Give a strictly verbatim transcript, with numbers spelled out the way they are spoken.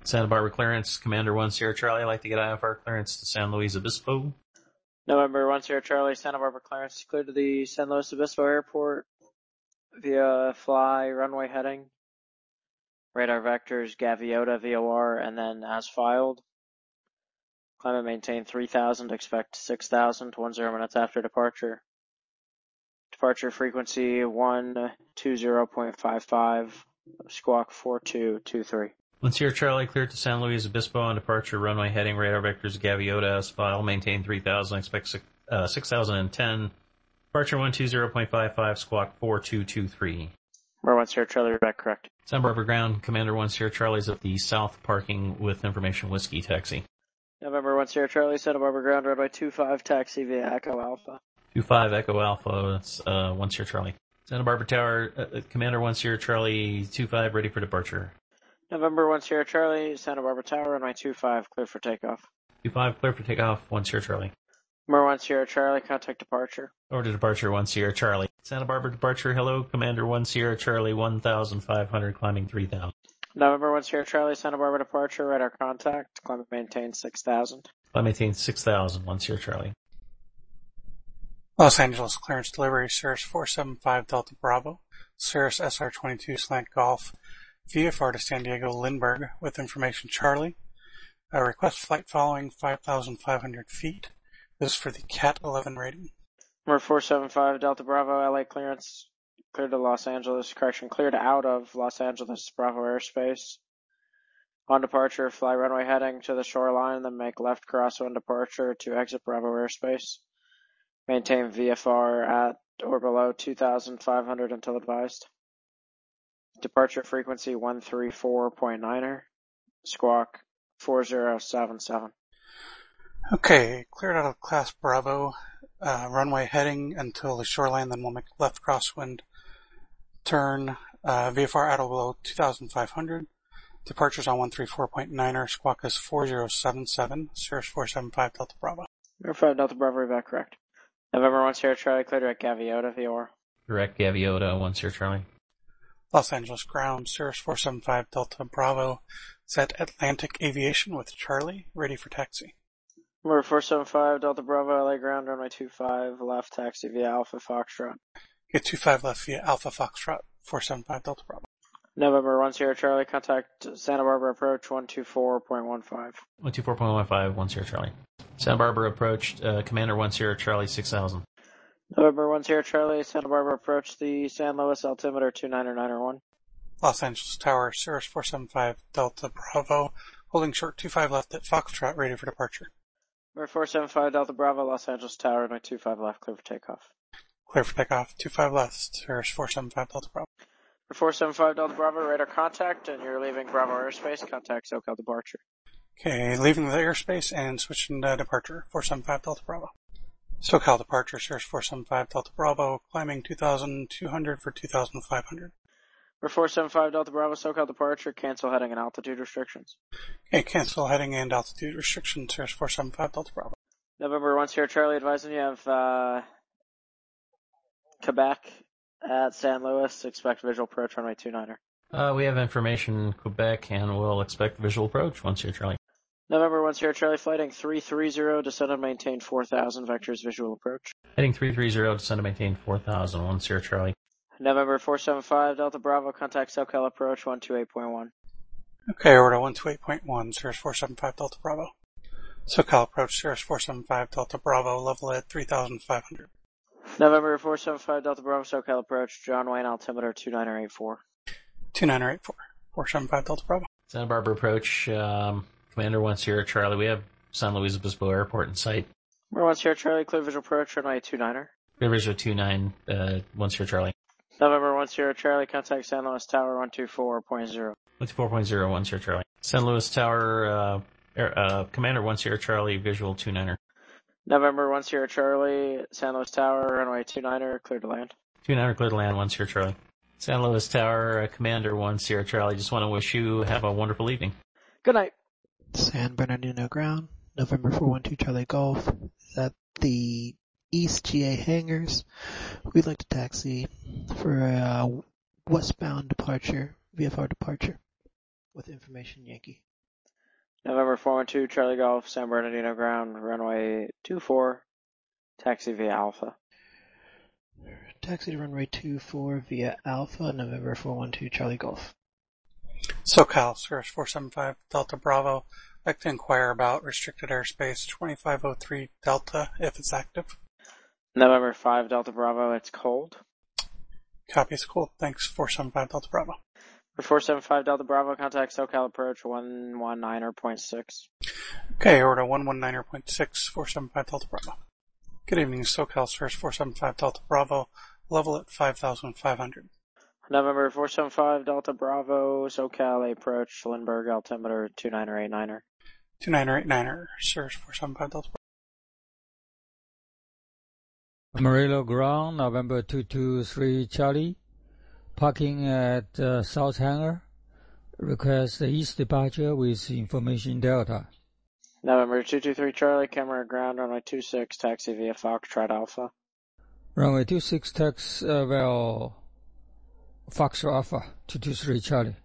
Santa Barbara clearance, Commander one Sierra Charlie. I'd like to get I F R clearance to San Luis Obispo. November one Sierra Charlie, Santa Barbara clearance cleared to the San Luis Obispo Airport via fly, runway heading, radar vectors, Gaviota, V O R, and then as filed. Climb and maintain three thousand, expect six thousand, one zero minutes after departure. Departure frequency one two zero point five five, squawk four two two three. one Sierra Charlie cleared to San Luis Obispo on departure, runway heading, radar vectors, Gaviota as file, maintain three thousand, expect six, uh, six thousand ten. Departure one two zero point five five, squawk four two two three. Number one Sierra Charlie, back correct. Santa Barbara ground, Commander one Sierra Charlie is at the south parking with information whiskey taxi. November one Sierra Charlie, Santa Barbara ground, runway two five, taxi via Echo Alpha. two five Echo Alpha, that's uh, one Sierra Charlie. Santa Barbara Tower, uh, Commander one Sierra Charlie, two five, ready for departure. November one Sierra Charlie, Santa Barbara Tower, runway two five, clear for takeoff. two five, clear for takeoff, one Sierra Charlie. Number one Sierra Charlie, contact departure. Order departure, one Sierra Charlie. Santa Barbara departure, hello, Commander one Sierra Charlie, one thousand five hundred, climbing three thousand. November one Sierra Charlie, Santa Barbara departure, radar contact, climb and maintain six thousand. Climb maintain six thousand, one Sierra Charlie. Los Angeles clearance delivery, Cirrus four seven five Delta Bravo, Cirrus S R twenty-two Slant Golf, V F R to San Diego Lindbergh with information Charlie. Uh, request flight following five thousand five hundred feet. This is for the Cat eleven rating. Number four seven five Delta Bravo, L A clearance, cleared to Los Angeles, correction, cleared out of Los Angeles Bravo airspace. On departure, fly runway heading to the shoreline, then make left crosswind departure to exit Bravo airspace. Maintain V F R at or below two thousand five hundred until advised. Departure frequency one three four point nine, squawk four zero seven seven. Okay, cleared out of Class Bravo, uh, runway heading until the shoreline, then we'll make left crosswind turn, uh, V F R at or below two thousand five hundred. Departures on one three four point nine, squawk is four zero seven seven, Cirrus four seven five Delta Bravo. Number five Delta Bravo, back correct. November one Sierra Charlie, cleared at Gaviota, V O R. Direct Gaviota, one Sierra Charlie. Los Angeles ground, Cirrus four seven five Delta Bravo, set Atlantic Aviation with Charlie, ready for taxi. Number four seven five Delta Bravo, L A ground, runway two five, left taxi via Alpha Foxtrot. Get two five left via Alpha Foxtrot, four seven five Delta Bravo. November one Sierra Charlie, contact Santa Barbara approach one two four point one five. one two four point one five, one Sierra Charlie. Santa Barbara approached, uh, Commander one Sierra Charlie, six thousand. November one Sierra Charlie, Santa Barbara approach the San Luis altimeter two nine nine one. Los Angeles Tower, Cirrus four seven five Delta Bravo, holding short two five left at Foxtrot, ready for departure. Number four seven five Delta Bravo, Los Angeles Tower, runway two five left, clear for takeoff. Clear for takeoff, two five left, Cirrus four seven five Delta Bravo. For four seven five Delta Bravo, radar contact, and you're leaving Bravo airspace, contact SoCal departure. Okay, leaving the airspace and switching to departure, four seven five Delta Bravo. SoCal departure, Cirrus four seven five Delta Bravo, climbing two thousand two hundred for two thousand five hundred. For four seven five Delta Bravo, SoCal departure, cancel heading and altitude restrictions. Okay, cancel heading and altitude restrictions, Cirrus four seven five Delta Bravo. November one Sierra Charlie, advising you have uh, Quebec at San Luis, expect visual approach runway two nine. Uh, we have information Quebec and we'll expect visual approach, one Sierra Charlie. November one Sierra Charlie, flighting three three zero, descend and maintain four thousand, vectors visual approach. Heading three three zero, descend and maintain four thousand, one Sierra Charlie. November four seven five Delta Bravo, contact SoCal approach one two eight point one. Okay, order one two eight point one, Cirrus four seven five Delta Bravo. SoCal approach, Cirrus four seven five Delta Bravo, level at three thousand five hundred. November four seven five Delta Bravo, SoCal approach, John Wayne altimeter two nine eight four. two nine eight four, four seven five Delta Bravo. Santa Barbara approach, um, Commander one Sierra Charlie. We have San Luis Obispo Airport in sight. Number one Sierra Charlie, clear visual approach, runway two nine. Clear visual two nine, uh, one Sierra Charlie. November one Sierra Charlie, contact San Luis Tower one two four point zero. one two four point zero, one Sierra Charlie. San Luis Tower, uh, air, uh, Commander one Sierra Charlie, visual two nine. November one Sierra Charlie, San Luis Tower, runway two nine, clear to land. two nine, clear to land, one Sierra Charlie. San Luis Tower, uh, Commander one Sierra Charlie. Just want to wish you have a wonderful evening. Good night. San Bernardino ground, November four one two Charlie Golf, is at the East G A hangars. We'd like to taxi for a westbound departure, V F R departure, with information Yankee. November four one two, Charlie Golf, San Bernardino ground, runway two four, taxi via Alpha. Taxi to runway two four via Alpha, November four one two, Charlie Golf. SoCal, Cirrus four seven five, Delta Bravo. I'd like to inquire about restricted airspace twenty-five oh three Delta, if it's active. November five, Delta Bravo, it's cold. Copy, it's cool. Thanks, four seven five Delta Bravo. For four seven five Delta Bravo, contact SoCal approach one one nine point six. Okay, order one one nine point six, four seven five Delta Bravo. Good evening, SoCal, Cirrus four seven five Delta Bravo, level at five thousand five hundred. November four seven five Delta Bravo, SoCal approach, Lindbergh altimeter two niner eight niner. two niner eight niner, Cirrus four seven five Delta Bravo. Amarillo ground, November two two three Charlie. Parking at uh, South Hangar. Request the east departure with information Delta. November two two three Charlie, camera ground, runway two six, taxi via Foxtrot Alpha. Runway two six, taxi uh, well, Foxtrot Alpha, two two three Charlie.